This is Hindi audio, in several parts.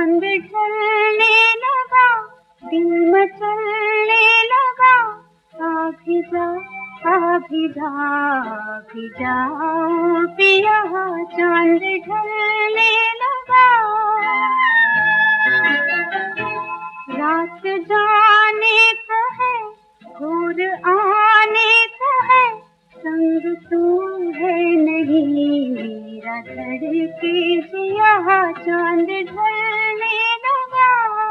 चांद ढलने लगा, दिल मचलने लगा। आ भी जा, आ भी जा, आ भी जाओ पिया, चांद ढलने लगा। रात जाने को है, भोर आने को है, संग तू है नहीं मेरा धड़के जिया, चांद ढलने लगा।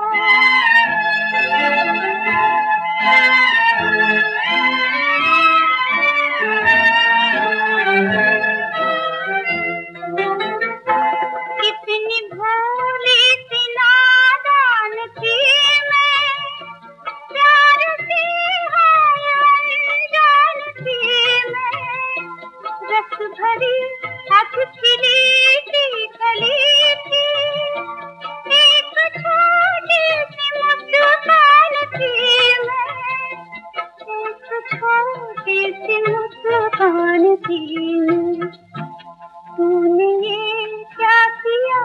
कितनी भोली सी नादान थी मैं, प्यार से हाय अनजान थी मैं। रस भरी अध खिली सी कली थी, एक छोटी सी मुस्कान थी मैं, एक छोटी सी मुस्कान थी मैं। तूने ये क्या किया,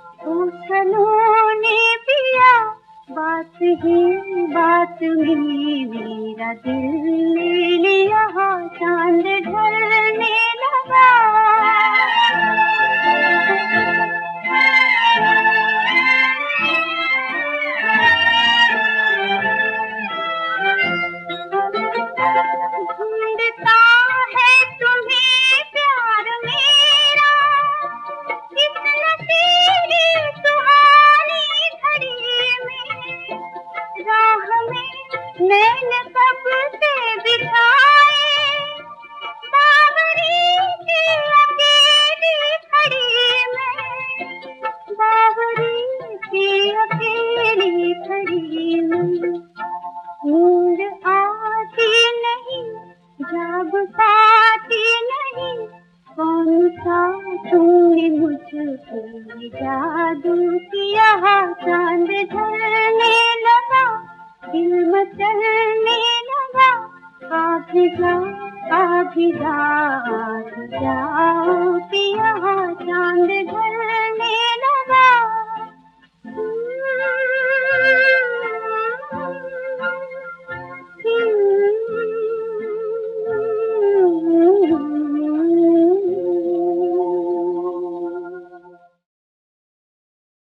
ने पिया, बात ही बात में मेरा दिल ले लिया, चांद ढलने लगा। ढूंढता है तुम्हें प्यार मेरा, इस नशीली सुहानी घड़ी में। राह में नैन कब से बिछाए, बावरी की अकेली खड़ी में, बावरी की अकेली खड़ी में। नींद आती नहीं, जाग पाती नहीं, कौन सा तुमने मुझको जादू किया, चांद ढलने लगा, दिल मचलने लगा। आ भी जा, आ भी जा, आ भी जाओ पिया, चांद ढलने